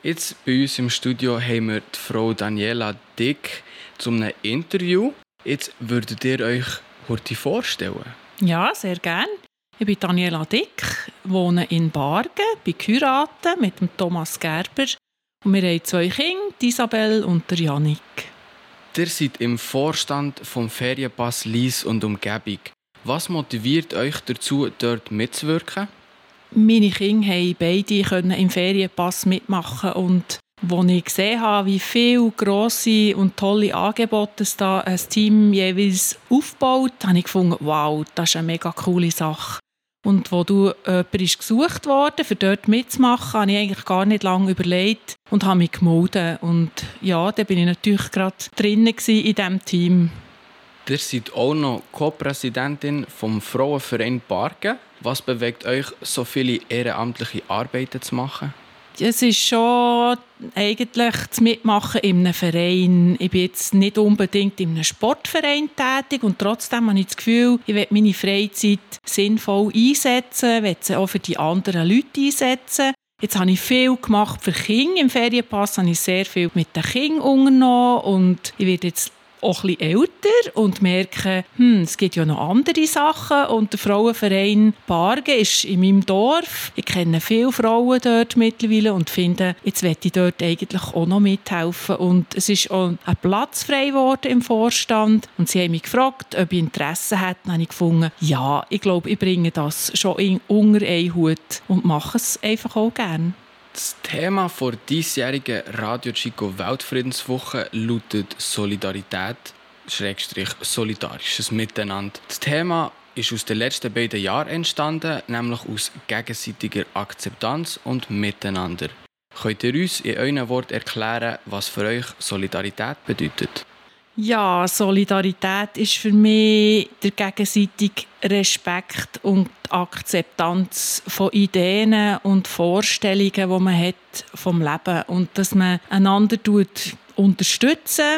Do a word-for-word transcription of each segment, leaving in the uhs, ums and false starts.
Jetzt bei uns im Studio haben wir die Frau Daniela Dick zu einem Interview. Jetzt würdet ihr euch heute vorstellen? Ja, sehr gerne. Ich bin Daniela Dick, wohne in Bargen, bin geheiratet mit dem Thomas Gerber und wir haben zwei Kinder, Isabel und der Janik. Ihr seid im Vorstand vom Ferienpass Lyss und Umgebung. Was motiviert euch dazu, dort mitzuwirken? Meine Kinder konnten beide im Ferienpass mitmachen und als ich gesehen habe, wie viele grosse und tolle Angebote es da ein Team jeweils aufbaut, habe ich gefunden, wow, das ist eine mega coole Sache. Und wo du jemand ist gesucht worden, um dort mitzumachen, habe ich eigentlich gar nicht lange überlegt und habe mich gemeldet. Und ja, da bin ich natürlich gerade drin in diesem Team. Ihr seid auch noch Co-Präsidentin vom Frauenverein Bargen. Was bewegt euch, so viele ehrenamtliche Arbeiten zu machen? Es ist schon eigentlich das Mitmachen in einem Verein. Ich bin jetzt nicht unbedingt in einem Sportverein tätig und trotzdem habe ich das Gefühl, ich will meine Freizeit sinnvoll einsetzen, will sie auch für die anderen Leute einsetzen. Jetzt habe ich viel gemacht für Kinder. Im Ferienpass habe ich sehr viel mit den Kindern unternommen und ich werde jetzt auch ein bisschen älter und merke, hm, es gibt ja noch andere Sachen. Und der Frauenverein Bargen ist in meinem Dorf. Ich kenne viele Frauen dort mittlerweile und finde, jetzt möchte ich dort eigentlich auch noch mithelfen. Und es ist auch ein Platz frei geworden im Vorstand. Und sie haben mich gefragt, ob ich Interesse hätte. Dann habe ich gefunden, ja, ich glaube, ich bringe das schon in, unter einen Hut und mache es einfach auch gerne. Das Thema der diesjährigen Radio Chico Weltfriedenswoche lautet Solidarität, Schrägstrich solidarisches Miteinander. Das Thema ist aus den letzten beiden Jahren entstanden, nämlich aus gegenseitiger Akzeptanz und Miteinander. Könnt ihr uns in euren Worten erklären, was für euch Solidarität bedeutet? Ja, Solidarität ist für mich der gegenseitige Respekt und die Akzeptanz von Ideen und Vorstellungen, die man hat vom Leben und dass man einander unterstützen,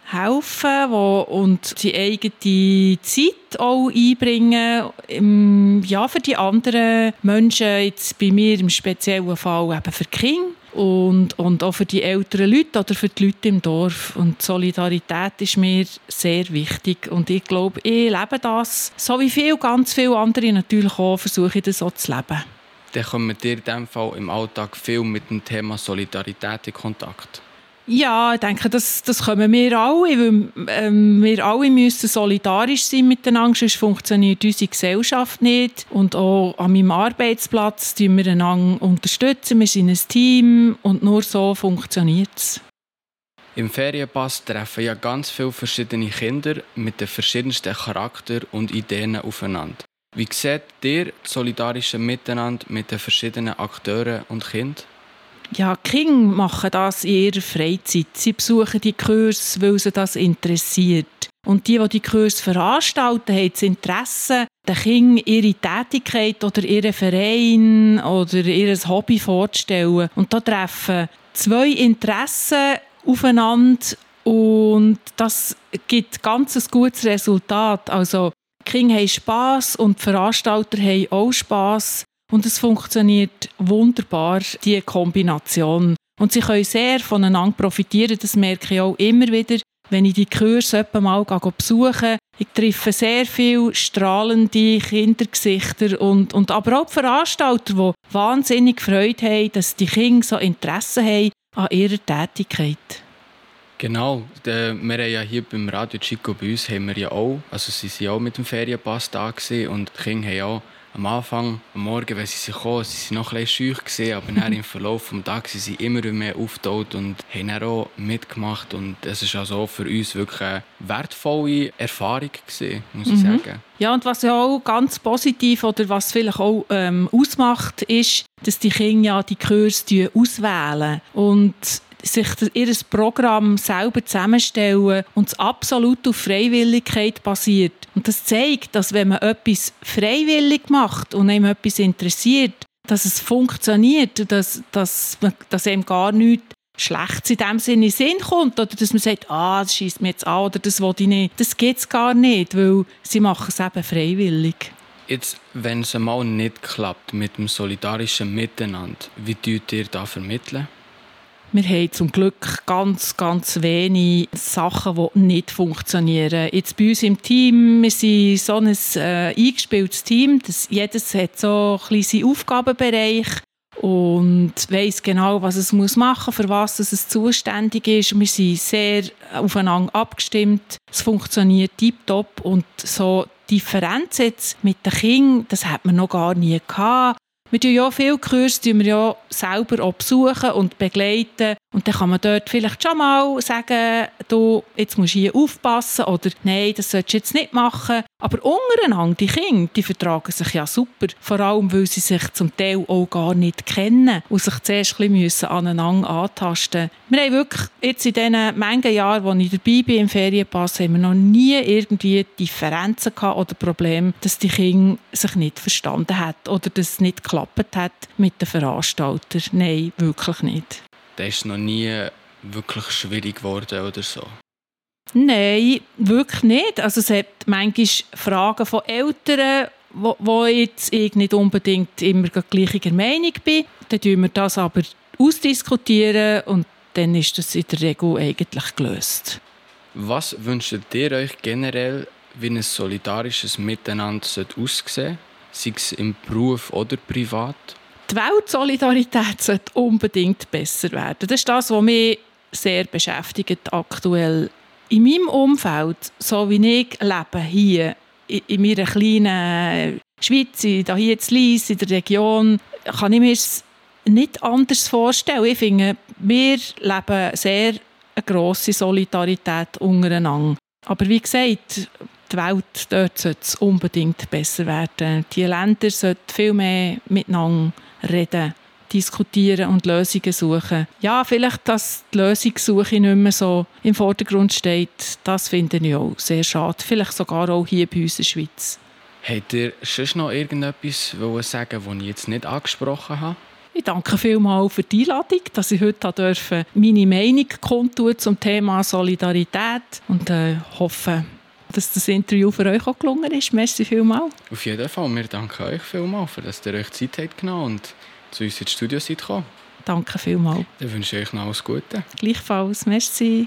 helfen wo, und die eigene Zeit auch einbringen, im, ja, für die anderen Menschen, jetzt bei mir im speziellen Fall eben für die Kinder. Und, und auch für die älteren Leute oder für die Leute im Dorf. Und Solidarität ist mir sehr wichtig. Und ich glaube, ich lebe das. So wie viele, ganz viele andere natürlich auch, versuche ich das auch zu leben. Dann kommt ihr in diesem Fall im Alltag viel mit dem Thema Solidarität in Kontakt? Ja, ich denke, das, das können wir alle. Weil, ähm, wir alle müssen solidarisch sein miteinander, sonst funktioniert unsere Gesellschaft nicht. Und auch an meinem Arbeitsplatz unterstützen wir einander unterstützen. Wir sind ein Team und nur so funktioniert es. Im Ferienpass treffen ja ganz viele verschiedene Kinder mit den verschiedensten Charakteren und Ideen aufeinander. Wie seht ihr das solidarische Miteinander mit den verschiedenen Akteuren und Kindern? Ja, die Kinder machen das in ihrer Freizeit. Sie besuchen die Kurse, weil sie das interessiert. Und die, die die Kurse veranstalten, haben das Interesse, den Kindern ihre Tätigkeit oder ihren Verein oder ihr Hobby vorzustellen. Und da treffen zwei Interessen aufeinander und das gibt ganz ein gutes Resultat. Also, die Kinder haben Spass und die Veranstalter haben auch Spass. Und es funktioniert wunderbar, diese Kombination. Und sie können sehr voneinander profitieren. Das merke ich auch immer wieder, wenn ich die Kurse mal besuche. Ich treffe sehr viele strahlende Kindergesichter und, und aber auch die Veranstalter, die wahnsinnig Freude haben, dass die Kinder so Interesse haben an ihrer Tätigkeit. Genau, wir haben ja hier beim Radio Chico bei uns haben wir ja auch, also sie waren ja auch mit dem Ferienpass da gewesen, und die Kinder haben ja auch am Anfang, am Morgen, wenn sie sich kamen, sie waren noch ein bisschen scheu gewesen, aber dann im Verlauf des Tages sind sie immer mehr aufgetaucht und haben dann auch mitgemacht. Und es war also für uns wirklich eine wertvolle Erfahrung gewesen, muss ich mhm. sagen. Ja, und was ja auch ganz positiv oder was vielleicht auch ähm, ausmacht, ist, dass die Kinder ja die Kurse auswählen und sich ihr Programm selber zusammenstellen und es absolut auf Freiwilligkeit basiert. Und das zeigt, dass wenn man etwas freiwillig macht und einem etwas interessiert, dass es funktioniert, dass, dass, dass einem gar nichts Schlechtes in dem Sinne in den Sinn kommt oder dass man sagt, ah, das schiesst mir jetzt an oder das will ich nicht. Das gibt es gar nicht, weil sie machen es eben freiwillig. Jetzt, wenn es einmal nicht klappt mit dem solidarischen Miteinander, wie tut ihr da vermitteln? Wir haben zum Glück ganz, ganz wenige Sachen, die nicht funktionieren. Jetzt bei uns im Team, wir sind so ein äh, eingespieltes Team, dass jedes hat so ein bisschen seinen Aufgabenbereich und weiss genau, was es muss machen, für was es zuständig ist. Wir sind sehr aufeinander abgestimmt. Es funktioniert tiptop und so Differenz jetzt mit den Kindern, das hat man noch gar nie gehabt. Wir tun ja viele Kurse die wir ja selber auch besuchen und begleiten. Und dann kann man dort vielleicht schon mal sagen, du, jetzt musst du hier aufpassen oder nein, das solltest du jetzt nicht machen. Aber untereinander, die Kinder, die vertragen sich ja super. Vor allem, weil sie sich zum Teil auch gar nicht kennen und sich zuerst ein bisschen aneinander antasten müssen. Wir haben wirklich jetzt in diesen Mengen Jahren, wo ich dabei bin im Ferienpass, haben wir noch nie irgendwie Differenzen gehabt oder Probleme, dass die Kinder sich nicht verstanden haben oder dass es nicht geklappt hat mit den Veranstaltern. Nein, wirklich nicht. Das ist noch nie wirklich schwierig geworden oder so? Nein, wirklich nicht. Also es hat manchmal Fragen von Eltern, wo, wo jetzt ich nicht unbedingt immer gleicher Meinung bin. Dann diskutieren wir das aber ausdiskutieren und dann ist das in der Regel eigentlich gelöst. Was wünscht ihr euch generell, wie ein solidarisches Miteinander aussehen sollte, sei es im Beruf oder privat? Die Weltsolidarität sollte unbedingt besser werden. Das ist das, was mich sehr beschäftigt aktuell. In meinem Umfeld, so wie ich lebe, hier in meiner kleinen Schweiz, hier in Lyss, in der Region, kann ich mir es nicht anders vorstellen. Ich finde, wir leben sehr eine grosse Solidarität untereinander. Aber wie gesagt, die Welt dort sollte es unbedingt besser werden. Die Länder sollten viel mehr miteinander reden, diskutieren und Lösungen suchen. Ja, vielleicht, dass die Lösungssuche nicht mehr so im Vordergrund steht, das finde ich auch sehr schade. Vielleicht sogar auch hier bei uns in der Schweiz. Habt ihr sonst noch irgendetwas sagen, das ich jetzt nicht angesprochen habe? Ich danke vielmals für die Einladung, dass ich heute durfte meine Meinung kundtun zum Thema Solidarität und äh, hoffe, dass das Interview für euch auch gelungen ist. Merci vielmals. Auf jeden Fall. Wir danken euch vielmals, für dass ihr euch Zeit habt genommen und zu uns ins Studio seid gekommen. Danke vielmals. Dann wünsche ich euch noch alles Gute. Gleichfalls. Merci.